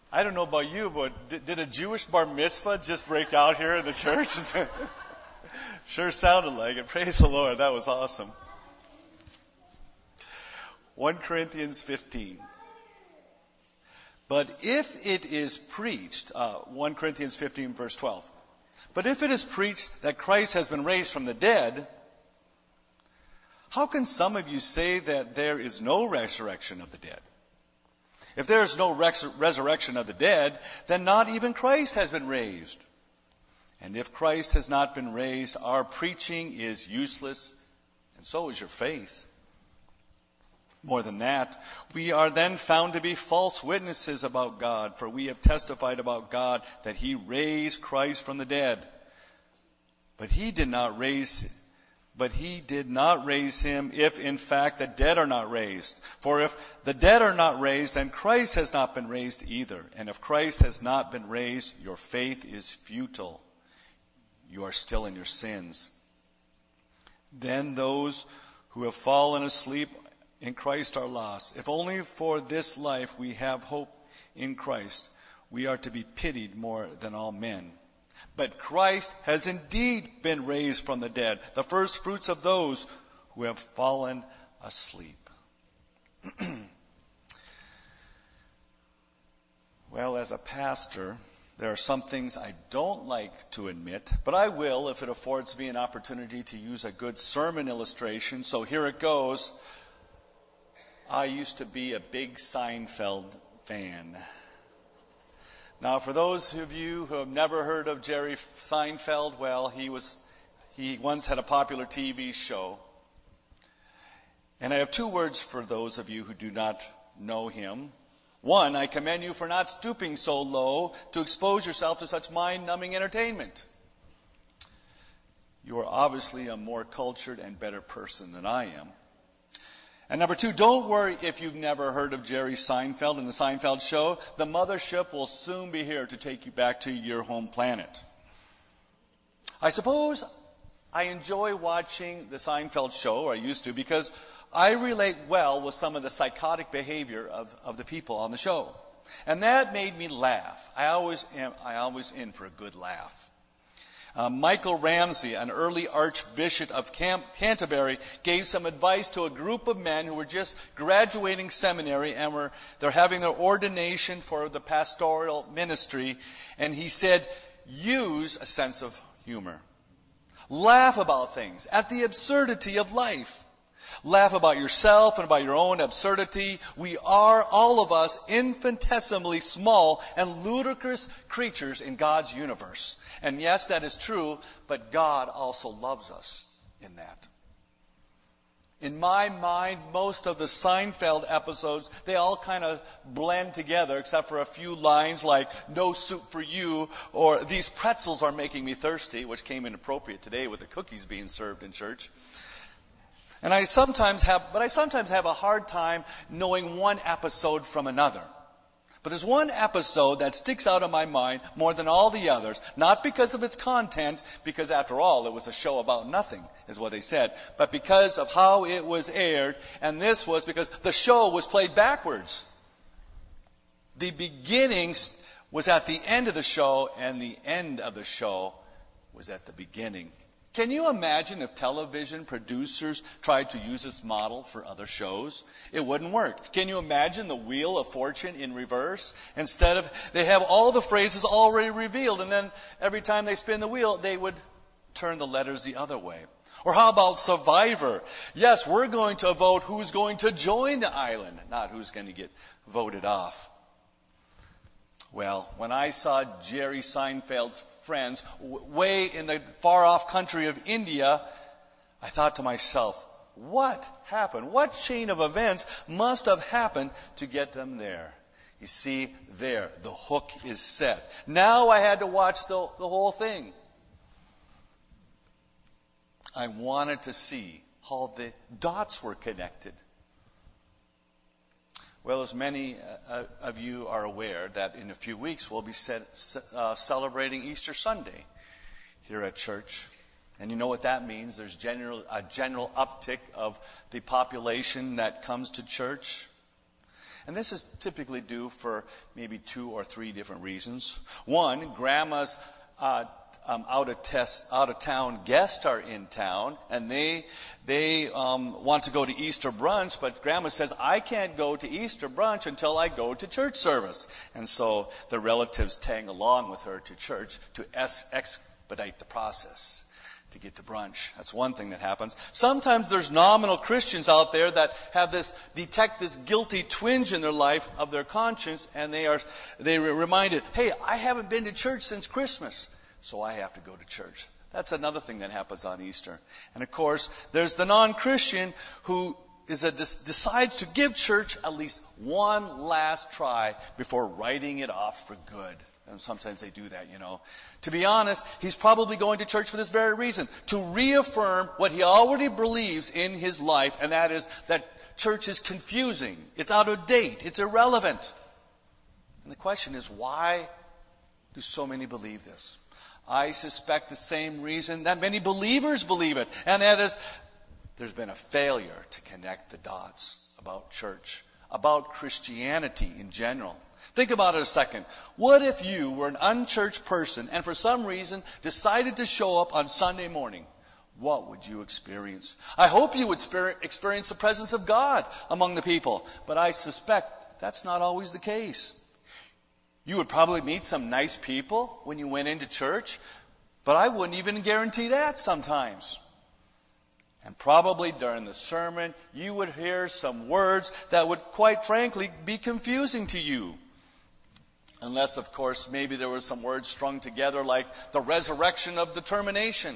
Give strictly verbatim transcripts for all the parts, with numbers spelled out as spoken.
I don't know about you, but did, did a Jewish bar mitzvah just break out here in the church? Sure sounded like it. Praise the Lord. That was awesome. First Corinthians fifteen. But if it is preached, uh, First Corinthians fifteen, verse twelve. But if it is preached that Christ has been raised from the dead, how can some of you say that there is no resurrection of the dead? If there is no res- resurrection of the dead, then not even Christ has been raised. And if Christ has not been raised, our preaching is useless, and so is your faith. More than that, we are then found to be false witnesses about God, for we have testified about God that he raised Christ from the dead. But he did not raise But he did not raise him if in fact the dead are not raised. For if the dead are not raised, then Christ has not been raised either. And if Christ has not been raised, your faith is futile. You are still in your sins. Then those who have fallen asleep in Christ are lost. If only for this life we have hope in Christ, we are to be pitied more than all men. But Christ has indeed been raised from the dead, the first fruits of those who have fallen asleep. Well, as a pastor, there are some things I don't like to admit, but I will if it affords me an opportunity to use a good sermon illustration. So here it goes. I used to be a big Seinfeld fan. Now, for those of you who have never heard of Jerry Seinfeld, well, he was he once had a popular T V show. And I have two words for those of you who do not know him. One, I commend you for not stooping so low to expose yourself to such mind-numbing entertainment. You are obviously a more cultured and better person than I am. And number two, don't worry if you've never heard of Jerry Seinfeld and the Seinfeld show. The mothership will soon be here to take you back to your home planet. I suppose I enjoy watching the Seinfeld show, or I used to, because I relate well with some of the psychotic behavior of, of the people on the show. And that made me laugh. I always am, I always in for a good laugh. Uh, Michael Ramsey, an early Archbishop of Cam- Canterbury, gave some advice to a group of men who were just graduating seminary and were they're having their ordination for the pastoral ministry. And he said, use a sense of humor. Laugh about things, at the absurdity of life. Laugh about yourself and about your own absurdity. We are, all of us, infinitesimally small and ludicrous creatures in God's universe. And yes, that is true, but God also loves us in that. In my mind, most of the Seinfeld episodes, they all kind of blend together, except for a few lines like, no soup for you, or these pretzels are making me thirsty, which came inappropriate today with the cookies being served in church. And I sometimes have, but I sometimes have a hard time knowing one episode from another. But there's one episode that sticks out in my mind more than all the others, not because of its content, because after all, it was a show about nothing, is what they said, but because of how it was aired, and this was because the show was played backwards. The beginning was at the end of the show, and the end of the show was at the beginning. Can you imagine if television producers tried to use this model for other shows? It wouldn't work. Can you imagine the Wheel of Fortune in reverse? Instead of, they have all the phrases already revealed, and then every time they spin the wheel, they would turn the letters the other way. Or how about Survivor? Yes, we're going to vote who's going to join the island, not who's going to get voted off. Well, when I saw Jerry Seinfeld's friends w- way in the far-off country of India, I thought to myself, what happened? What chain of events must have happened to get them there? You see, there, the hook is set. Now I had to watch the, the whole thing. I wanted to see how the dots were connected. Well, as many uh, of you are aware that in a few weeks we'll be set, uh, celebrating Easter Sunday here at church. And you know what that means. There's general, a general uptick of the population that comes to church. And this is typically due for maybe two or three different reasons. One, grandma's uh, um, out of test, out of town guests are in town, and they they um, want to go to Easter brunch, but grandma says, I can't go to Easter brunch until I go to church service. And so the relatives tag along with her to church to es- expedite the process to get to brunch. That's one thing that happens. Sometimes there's nominal Christians out there that have this, detect this guilty twinge in their life of their conscience, and they are they are reminded, hey, I haven't been to church since Christmas, so I have to go to church. That's another thing that happens on Easter. And of course, there's the non-Christian who is a, decides to give church at least one last try before writing it off for good. And sometimes they do that, you know. To be honest, he's probably going to church for this very reason, to reaffirm what he already believes in his life, and that is that church is confusing, it's out of date, it's irrelevant. And the question is, why do so many believe this? I suspect the same reason that many believers believe it, and that is there's been a failure to connect the dots about church, about Christianity in general. Think about it a second. What if you were an unchurched person and for some reason decided to show up on Sunday morning? What would you experience? I hope you would experience the presence of God among the people, but I suspect that's not always the case. You would probably meet some nice people when you went into church, but I wouldn't even guarantee that sometimes. And probably during the sermon, you would hear some words that would, quite frankly, be confusing to you. Unless, of course, maybe there were some words strung together like the resurrection of the termination,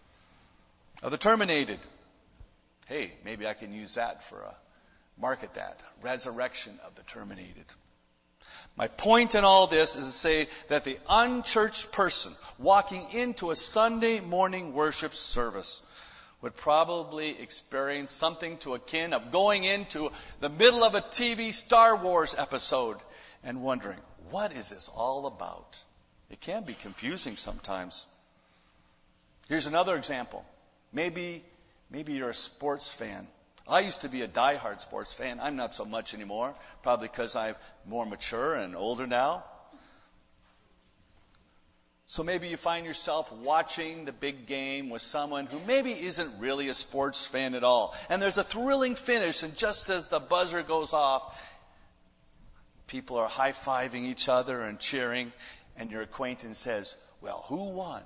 of the terminated. Hey, maybe I can use that for a, market that, resurrection of the terminated. My point in all this is to say that the unchurched person walking into a Sunday morning worship service would probably experience something to akin of going into the middle of a T V Star Wars episode and wondering, what is this all about? It can be confusing sometimes. Here's another example. Maybe, maybe you're a sports fan. I used to be a diehard sports fan. I'm not so much anymore, probably because I'm more mature and older now. So maybe you find yourself watching the big game with someone who maybe isn't really a sports fan at all. And there's a thrilling finish, and just as the buzzer goes off, people are high-fiving each other and cheering, and your acquaintance says, well, who won?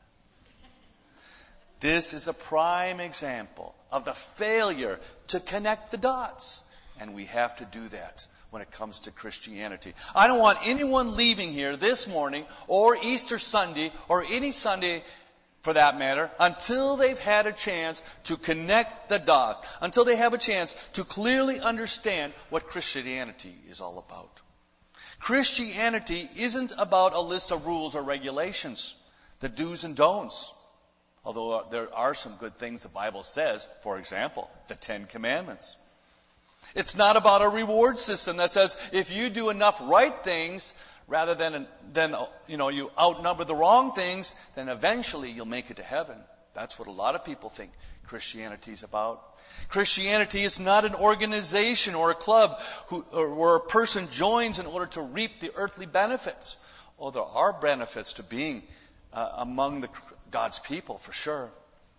This is a prime example of the failure to connect the dots. And we have to do that when it comes to Christianity. I don't want anyone leaving here this morning or Easter Sunday or any Sunday for that matter until they've had a chance to connect the dots, until they have a chance to clearly understand what Christianity is all about. Christianity isn't about a list of rules or regulations, the do's and don'ts. Although there are some good things the Bible says, for example, the Ten Commandments. It's not about a reward system that says if you do enough right things rather than, than you know, you outnumber the wrong things, then eventually you'll make it to heaven. That's what a lot of people think Christianity is about. Christianity is not an organization or a club who, or where a person joins in order to reap the earthly benefits. Oh, there are benefits to being uh, among the God's people, for sure.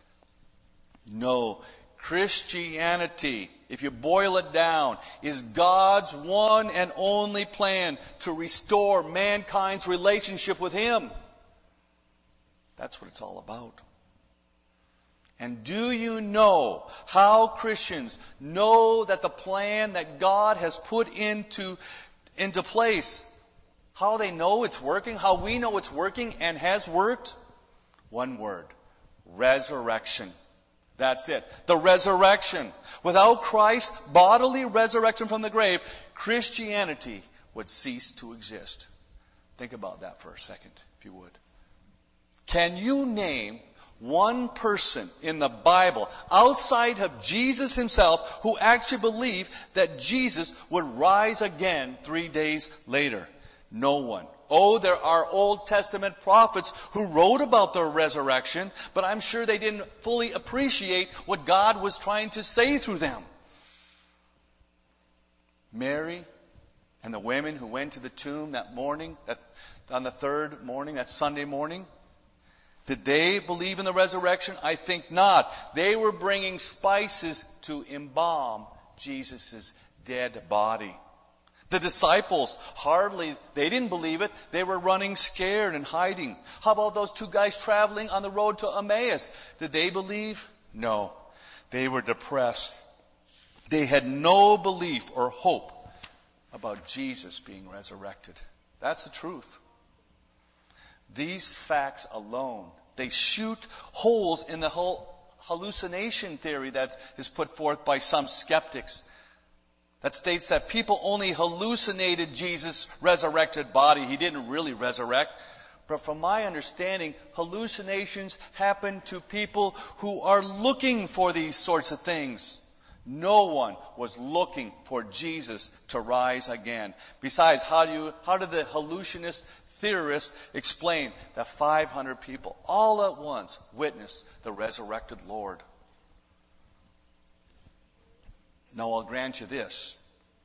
No, Christianity, if you boil it down, is God's one and only plan to restore mankind's relationship with Him. That's what it's all about. And do you know how Christians know that the plan that God has put into, into place, how they know it's working, how we know it's working and has worked? One word, resurrection. That's it. The resurrection. Without Christ's bodily resurrection from the grave, Christianity would cease to exist. Think about that for a second, if you would. Can you name one person in the Bible outside of Jesus himself who actually believed that Jesus would rise again three days later? No one. Oh, there are Old Testament prophets who wrote about the resurrection, but I'm sure they didn't fully appreciate what God was trying to say through them. Mary and the women who went to the tomb that morning, that on the third morning, that Sunday morning? Did they believe in the resurrection? I think not. They were bringing spices to embalm Jesus' dead body. The disciples, hardly, they didn't believe it. They were running scared and hiding. How about those two guys traveling on the road to Emmaus? Did they believe? No. They were depressed. They had no belief or hope about Jesus being resurrected. That's the truth. These facts alone, they shoot holes in the whole hallucination theory that is put forth by some skeptics. That states that people only hallucinated Jesus' resurrected body. He didn't really resurrect. But from my understanding, hallucinations happen to people who are looking for these sorts of things. No one was looking for Jesus to rise again. Besides, how do you, how did the hallucinist theorists explain that five hundred people all at once witnessed the resurrected Lord? Now, I'll grant you this.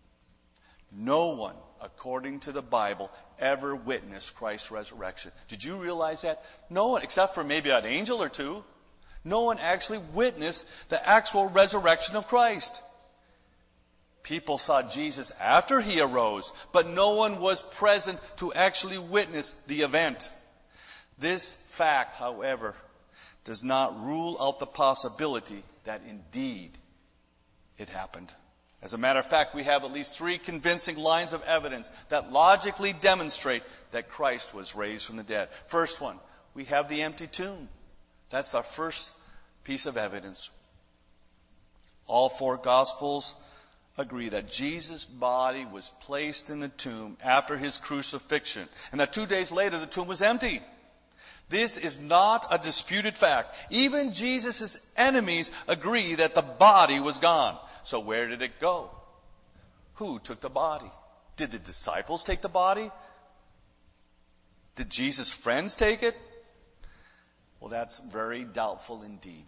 No one, according to the Bible, ever witnessed Christ's resurrection. Did you realize that? No one, except for maybe an angel or two. No one actually witnessed the actual resurrection of Christ. People saw Jesus after he arose, but no one was present to actually witness the event. This fact, however, does not rule out the possibility that indeed it happened. As a matter of fact, we have at least three convincing lines of evidence that logically demonstrate that Christ was raised from the dead. First one, we have the empty tomb. That's our first piece of evidence. All four Gospels agree that Jesus' body was placed in the tomb after his crucifixion, and that two days later the tomb was empty. This is not a disputed fact. Even Jesus' enemies agree that the body was gone. So where did it go? Who took the body? Did the disciples take the body? Did Jesus' friends take it? Well, that's very doubtful indeed.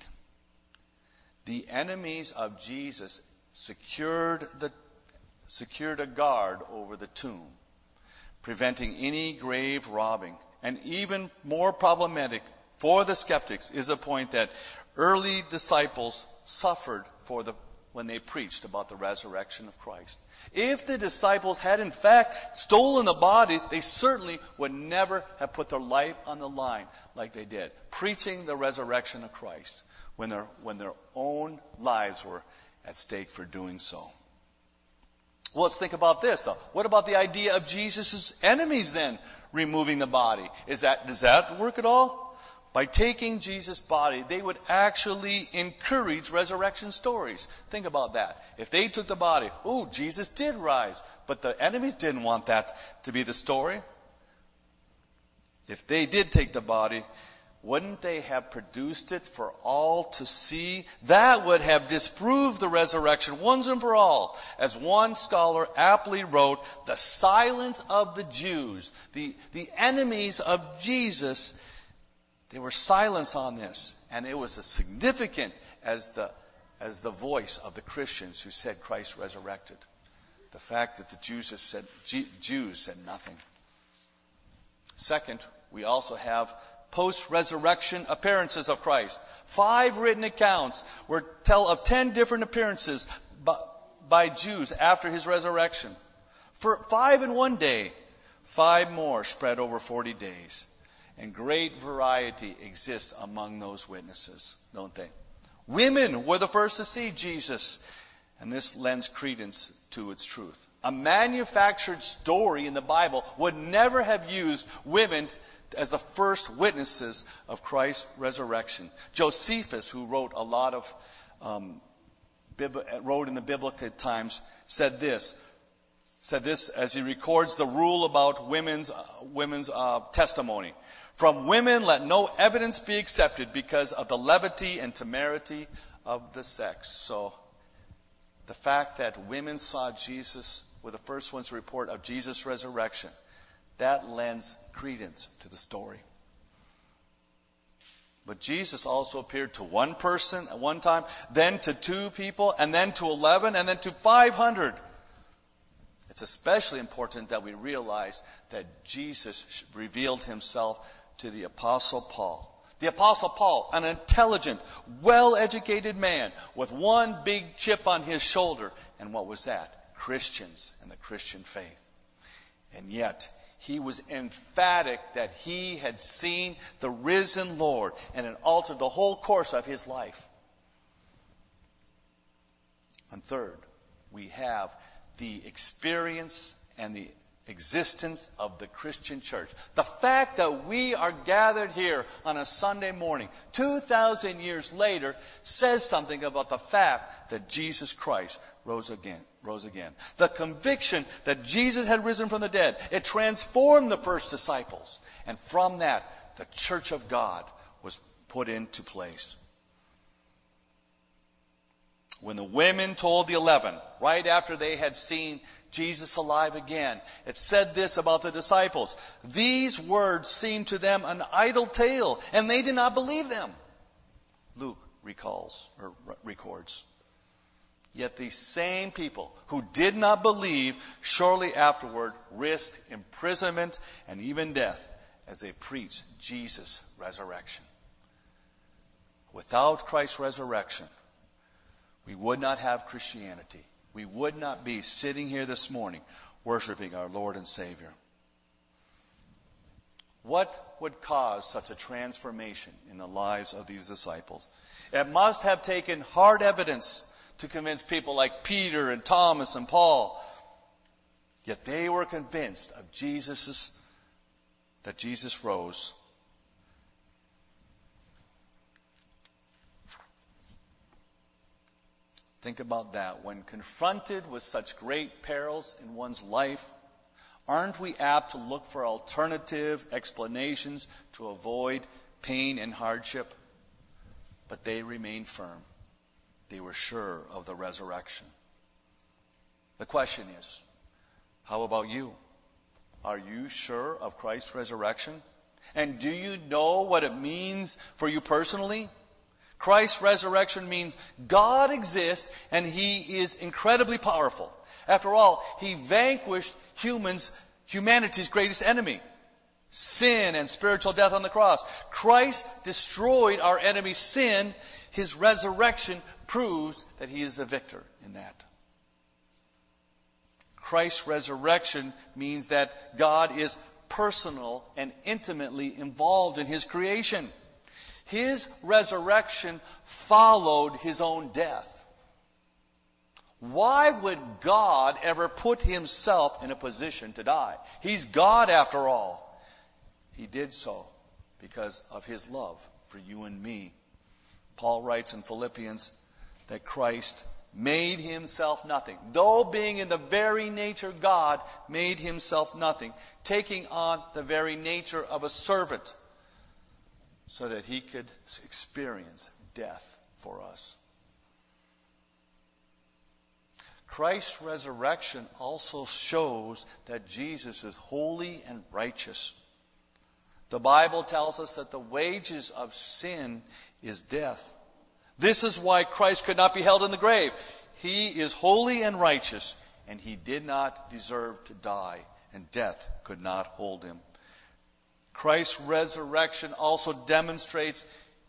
The enemies of Jesus secured the secured a guard over the tomb, preventing any grave robbing. And even more problematic for the skeptics is the point that early disciples suffered for the when they preached about the resurrection of Christ. If the disciples had in fact stolen the body, they certainly would never have put their life on the line like they did, preaching the resurrection of Christ when their, when their own lives were at stake for doing so. Well, let's think about this, though. What about the idea of Jesus' enemies then removing the body? Is that, does that work at all? By taking Jesus' body, they would actually encourage resurrection stories. Think about that. If they took the body, oh, Jesus did rise, but the enemies didn't want that to be the story. If they did take the body, wouldn't they have produced it for all to see? That would have disproved the resurrection once and for all. As one scholar aptly wrote, the silence of the Jews, the, the enemies of Jesus, they were silenced on this. And it was as significant as the, as the voice of the Christians who said Christ resurrected. The fact that the Jews said, Jews said nothing. Second, we also have post-resurrection appearances of Christ. Five written accounts were tell of ten different appearances by, by Jews after his resurrection. For five in one day, five more spread over forty days. And great variety exists among those witnesses, don't they? Women were the first to see Jesus, and this lends credence to its truth. A manufactured story in the Bible would never have used women as the first witnesses of Christ's resurrection. Josephus, who wrote a lot of, um, bib- wrote in the biblical times, said this, said this as he records the rule about women's, uh, women's uh, testimony. From women let no evidence be accepted because of the levity and temerity of the sex. So the fact that women saw Jesus were the first ones to report of Jesus' resurrection, that lends credence to the story. But Jesus also appeared to one person at one time, then to two people, and then to eleven, and then to five hundred. it's especially important that we realize that Jesus revealed himself to the Apostle Paul. The Apostle Paul, an intelligent, well-educated man with one big chip on his shoulder. And what was that? Christians and the Christian faith. And yet, he was emphatic that he had seen the risen Lord, and it altered the whole course of his life. And third, we have the experience and the existence of the Christian church. The fact that we are gathered here on a Sunday morning, two thousand years later, says something about the fact that Jesus Christ rose again. Rose again. The conviction that Jesus had risen from the dead, it transformed the first disciples. And from that, the church of God was put into place. When the women told the eleven, right after they had seen Jesus alive again, it said this about the disciples: these words seemed to them an idle tale, and they did not believe them. Luke recalls or records. Yet these same people who did not believe shortly afterward risked imprisonment and even death as they preached Jesus' resurrection. Without Christ's resurrection, we would not have Christianity. We would not be sitting here this morning worshiping our Lord and Savior. What would cause such a transformation in the lives of these disciples? It must have taken hard evidence to convince people like Peter and Thomas and Paul. Yet they were convinced of Jesus's, that Jesus rose. Think about that. When confronted with such great perils in one's life, aren't we apt to look for alternative explanations to avoid pain and hardship? But they remained firm. They were sure of the resurrection. The question is, how about you? Are you sure of Christ's resurrection? And do you know what it means for you personally? Christ's resurrection means God exists and he is incredibly powerful. After all, he vanquished humans, humanity's greatest enemy, sin and spiritual death on the cross. Christ destroyed our enemy, sin. His resurrection proves that he is the victor in that. Christ's resurrection means that God is personal and intimately involved in his creation. His resurrection followed his own death. Why would God ever put himself in a position to die? He's God after all. He did so because of his love for you and me. Paul writes in Philippians that Christ made himself nothing. Though being in the very nature God, made himself nothing, taking on the very nature of a servant so that he could experience death for us. Christ's resurrection also shows that Jesus is holy and righteous. The Bible tells us that the wages of sin is death. This is why Christ could not be held in the grave. He is holy and righteous, and he did not deserve to die, and death could not hold him. Christ's resurrection also demonstrates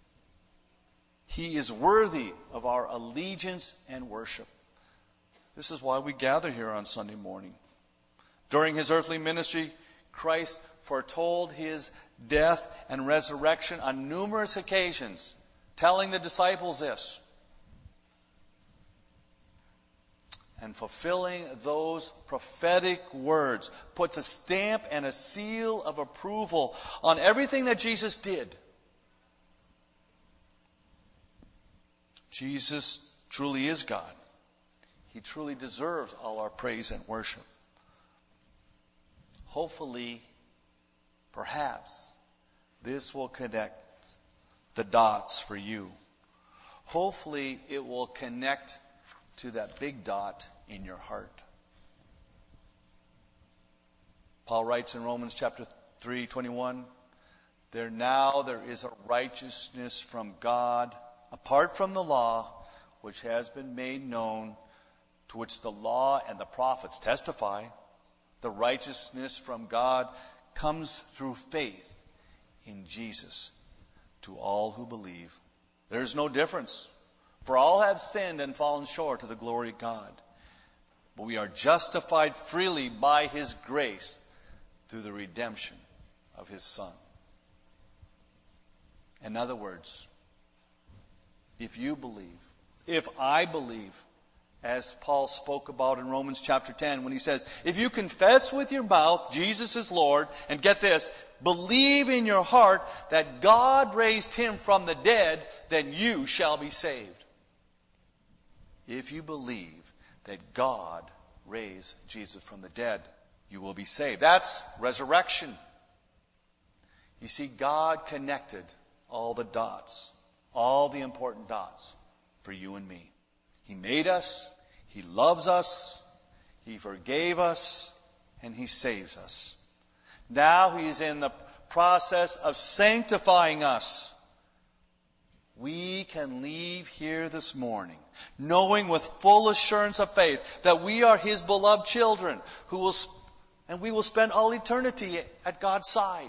he is worthy of our allegiance and worship. This is why we gather here on Sunday morning. During his earthly ministry, Christ foretold his death and resurrection on numerous occasions, telling the disciples this. And fulfilling those prophetic words puts a stamp and a seal of approval on everything that Jesus did. Jesus truly is God. He truly deserves all our praise and worship. Hopefully, perhaps, this will connect the dots for you. Hopefully, it will connect to that big dot in your heart. Paul writes in Romans chapter three, twenty-one, there now there is a righteousness from God apart from the law, which has been made known to which the law and the prophets testify. The righteousness from God comes through faith in Jesus to all who believe. There is no difference, for all have sinned and fallen short of the glory of God. But we are justified freely by His grace through the redemption of His Son. In other words, if you believe, if I believe, as Paul spoke about in Romans chapter ten, when he says, if you confess with your mouth Jesus is Lord, and get this, believe in your heart that God raised Him from the dead, then you shall be saved. If you believe that God raised Jesus from the dead, you will be saved. That's resurrection. You see, God connected all the dots, all the important dots for you and me. He made us, He loves us, He forgave us, and He saves us. Now He's in the process of sanctifying us. We can leave here this morning knowing with full assurance of faith that we are His beloved children, who will, and we will spend all eternity at God's side.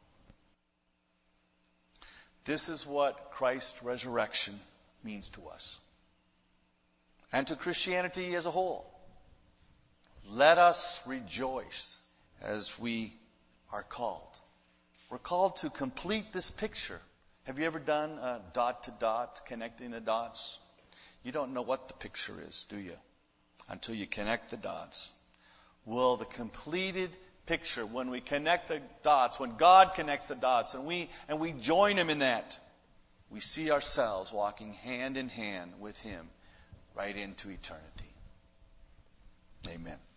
This is what Christ's resurrection means to us, and to Christianity as a whole. Let us rejoice as we are called. We're called to complete this picture. Have you ever done a dot to dot, connecting the dots? You don't know what the picture is, do you? Until you connect the dots. Well, the completed picture, when we connect the dots, when God connects the dots, and we and we join Him in that, we see ourselves walking hand in hand with Him right into eternity. Amen.